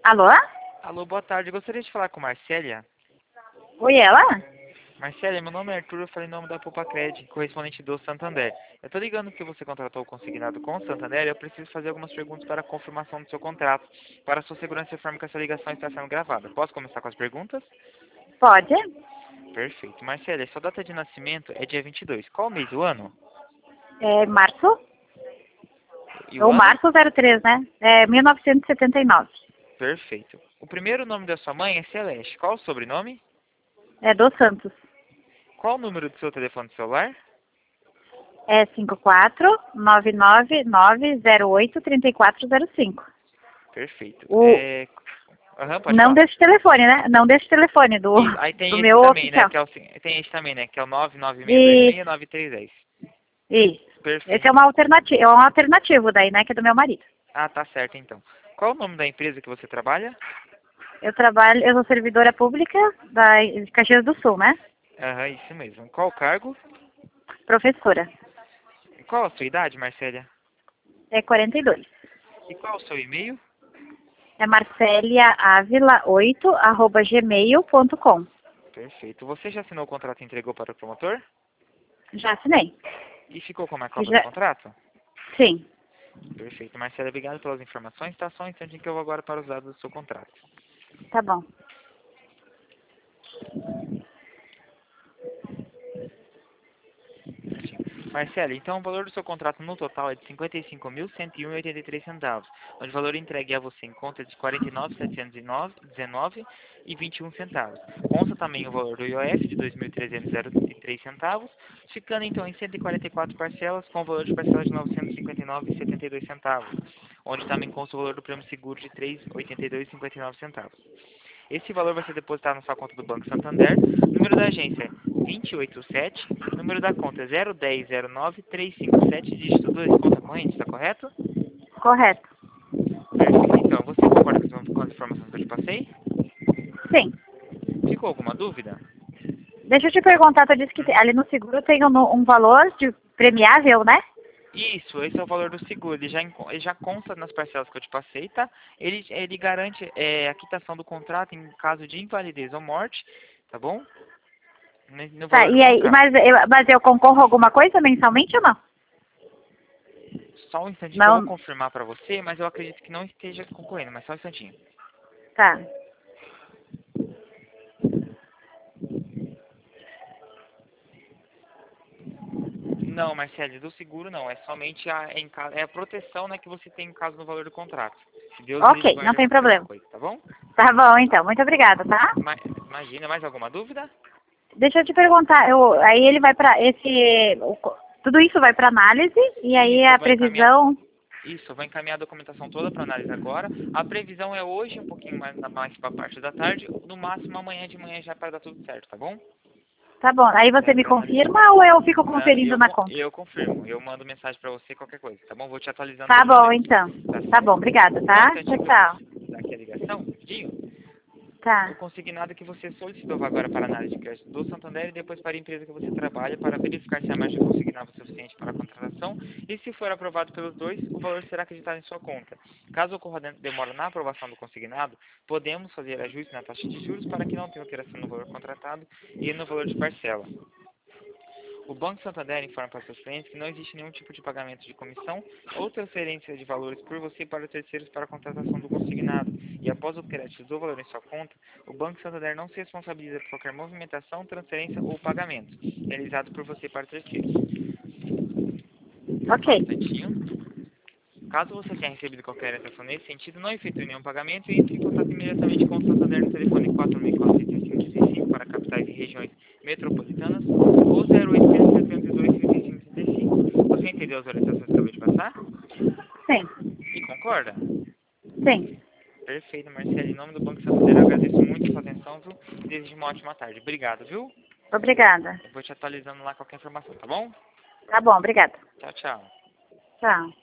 Alô? Alô, boa tarde. Gostaria de falar com Marcélia. Oi, ela? Marcélia, meu nome é Arthur, eu falei em nome da Poupa-Cred, correspondente do Santander. Eu tô ligando porque você contratou o consignado com o Santander e eu preciso fazer algumas perguntas para a confirmação do seu contrato. Para a sua segurança, informo que essa ligação está sendo gravada. Posso começar com as perguntas? Pode? Perfeito. Marcélia, sua data de nascimento é dia 22. Qual o mês e o ano? É março? E o Ou ano? março 03, né? É 1979. Perfeito. O primeiro nome da sua mãe é Celeste. Qual o sobrenome? É dos Santos. Qual o número do seu telefone celular? É 54999083405. Perfeito. O... Aham, pode Não falar. desse telefone, né? Não desse telefone, Isso, aí tem do esse meu também, né? oficial. Tem esse também, né? Que é o Isso, 996269310. isso. Esse é Perfeito. uma alternativa, é um alternativo daí, né? Que é do meu marido. Ah, tá certo então. Qual o nome da empresa que você trabalha? Eu sou servidora pública de Caxias do Sul, né? Aham, isso mesmo. Qual o cargo? Professora. Qual a sua idade, Marcélia? É 42. E qual o seu e-mail? É marceliaavila8@gmail.com. Perfeito. Você já assinou o contrato e entregou para o promotor? Já assinei. E ficou com uma cópia do Já, contrato? sim, Perfeito. Marcélia, obrigado pelas informações. Tá só um instantinho que eu vou agora para os dados do seu contrato. tá bom. Marcelo, então o valor do seu contrato no total é de R$ 55.101,83, onde o valor entregue a você em conta de R$ 49.719,21. Consta também o valor do IOF de R$ 2.303,03, ficando então em 144 parcelas com o valor de parcelas de R$ 959,72, onde também consta o valor do prêmio seguro de R$ 382,59. Esse valor vai ser depositado na sua conta do Banco Santander. Número da agência é 287. Número da conta é 01009-357, dígito 2, conta corrente, está correto? Correto. Perfeito. Então, você concorda com as informações que eu te passei? Sim. Ficou alguma dúvida? Deixa eu te perguntar, tu disse que ali no seguro tem um valor de premiável, né? Isso, esse é o valor do seguro. Ele já consta nas parcelas que eu te passei, tá? Ele garante a quitação do contrato em caso de invalidez ou morte, tá bom? No Tá, valor do e aí, contrato. mas eu concorro a alguma coisa mensalmente ou não? Só um instantinho que eu vou Não, confirmar pra você, mas eu acredito que não esteja concorrendo, mas só um instantinho. tá. Não, Marcelo, do seguro não, é somente a proteção, né, que você tem em caso do valor do contrato. Se Deus livre e Ok, não guarde tem acontecer alguma problema. coisa, tá bom? Tá bom, então. Muito obrigada, tá? Imagina, mais alguma dúvida? Deixa eu te perguntar, aí ele vai pra tudo isso vai pra análise e aí Isso, a previsão, eu vou encaminhar a documentação toda para análise agora. A previsão é hoje, um pouquinho mais para a parte da tarde, no máximo amanhã de manhã já para dar tudo certo, tá bom? tá bom. Aí você me Para analisar. confirma ou eu fico Não, conferindo na conta? eu confirmo. Eu mando mensagem para você qualquer coisa, tá bom? Vou te atualizando Tá todos os bom, dias. então. Tá Tá bom, certo? obrigada, Só um tá? Tchau, instantinho que eu vou tchau. dar aqui a ligação, rapidinho. O Tá. consignado que você solicitou vai agora para a análise de crédito do Santander e depois para a empresa que você trabalha para verificar se a margem consignada é suficiente para a contratação e se for aprovado pelos dois, o valor será acreditado em sua conta. Caso ocorra demora na aprovação do consignado, podemos fazer ajuste na taxa de juros para que não tenha alteração no valor contratado e no valor de parcela. O Banco Santander informa para seus clientes que não existe nenhum tipo de pagamento de comissão ou transferência de valores por você para terceiros para a contratação do consignado. E após o crédito do valor em sua conta, o Banco Santander não se responsabiliza por qualquer movimentação, transferência ou pagamento realizado por você para terceiros. Só um Ok. instantinho. Caso você tenha recebido qualquer orientação nesse sentido, não efetue nenhum pagamento e entre em contato imediatamente com o Santander no telefone 4.435 para capitais e regiões metropolitanas ou 0800-702-3535. Você entendeu as orientações que eu acabei de passar? Sim. E concorda? Sim. Perfeito, Marcelo. Em nome do Banco Santander, eu agradeço muito a sua atenção, viu? E desejo uma ótima tarde. Obrigado, viu? Obrigada. Eu vou te atualizando lá qualquer informação, tá bom? Tá bom, obrigada. Tchau, tchau. Tchau.